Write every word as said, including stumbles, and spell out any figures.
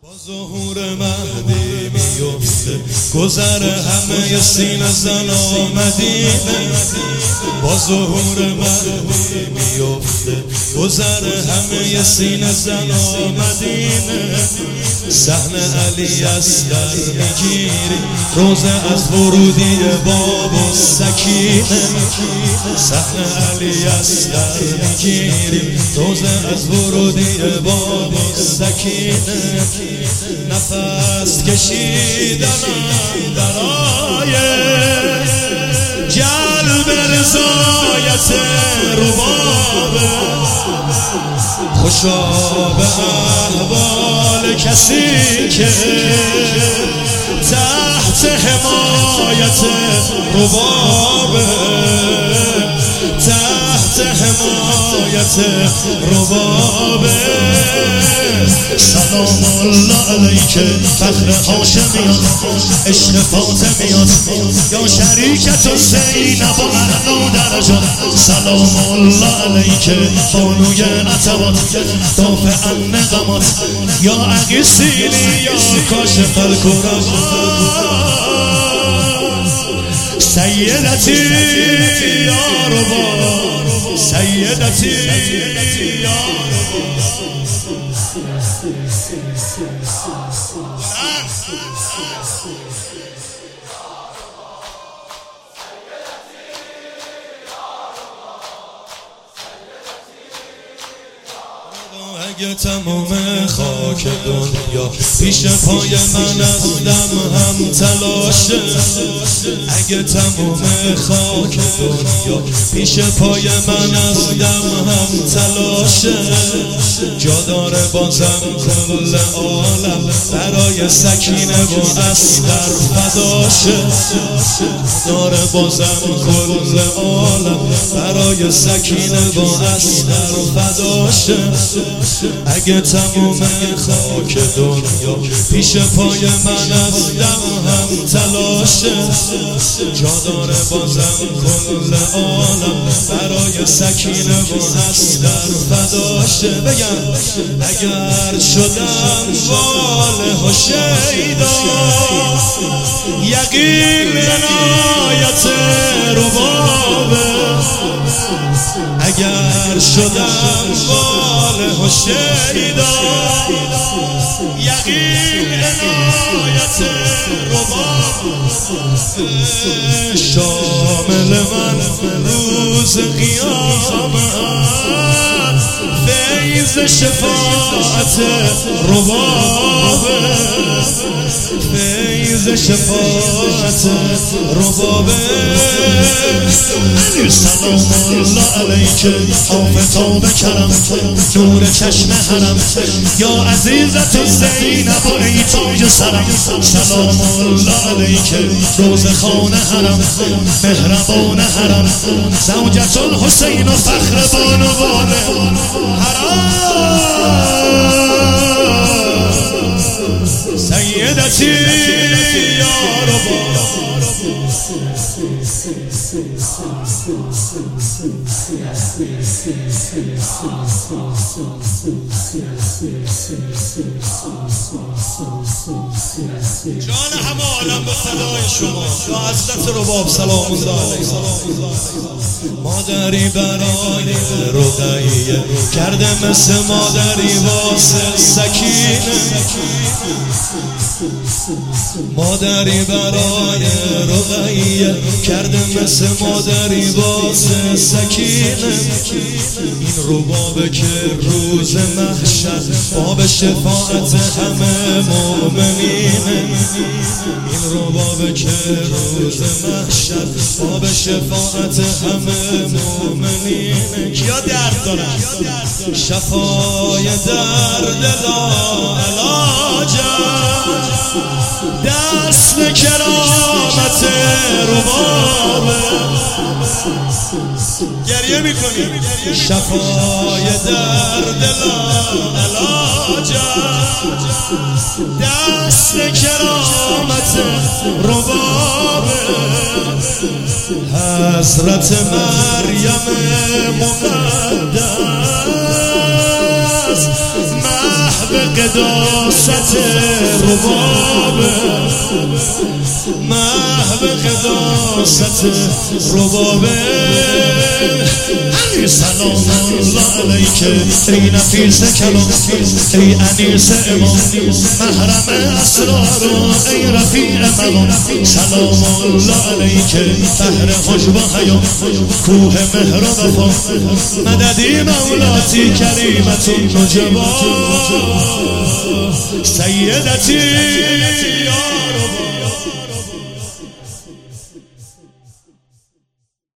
ظهور مهدی میفته گذر همه سینه زن آمدینه. با ظهور مهدی میفته گذر همه سینه زن آمدینه. صحن علی اصغر میگیری روزه از ورودی باب و سکینه. صحن علی اصغر میگیری روزه از ورودی باب و سکینه. نفس کشیدنم برای جلب رضایت رباب. خوشا به احوال کسی که تحت حمایت رباب، تحت حمایت رباب. سلام الله علیک فخر هاشمیان، عشق فاطمیان، یا شریکت زینب و اعلا درجات. سلام الله علیک بانوی عتبات، دافع النقمات، یا عقیسینی یا کاشف الکربات. سیدتی یا رباب، سیدتی یا رباب. اگه تمام خاک دنیا پیش پای من از دم هم تلاشه، اگه تمام خاک دنیا پیش پای من از دم هم تلاشه، جا داره بازم کل عالم برای سکینه و اصغر فداشه. داره بازم کل عالم برای سکینه و اصغر فداشه. اگه تمام خاک دنیا پیش پای من از دم هم تلاشه، جا داره بازم کل عالم برای سکینه و اصغر فداشه. بگم اگر شدم واله و شیدا، یقین عنایت ربابه. اگر شدم واله و شیدا، یقین عنایت رباب. شامل من روز قیامت، فیض شفاعت رباب، فیض شفاعت رباب. سلام الله علیک آفتاب کرم، نور چشم حرم، یا عزیزت زینب و ای تاج سرم. سلام الله علیک روز خانه حرم، مهربان حرم، زوجت الحسین و فخر بانوان حرم. سیدتی یا رباب. جان همه عالم به فدای شما، یا حضرت رباب سلام الله علیه. مادری برای رقیه کرده مثل مادری واسه سکینه. مادری برای رقیه کرده مثل مادری واسه سکینه. این ربابه که روز محشر باب شفاعت همه مؤمنینه. این ربابه که روز محشر باب شفاعت همه مؤمنینه. کیا درد دارن؟ شفای درد لا علاجه، دست کرامت ربابه. گریه میکنی شفای درد لا علاجه، دست کرامت ربابه. حضرت مریم مقدس قداست ربابه محو قداست ربابه سلام الله علیک ای نفیس کلام ای انیس امام محرم اسرار ای رفیع مقام سلام الله علیک بحر حجب و حیا کوه مهر و وفا مددی مولاتی کریمت نجبا سیدتی یا رب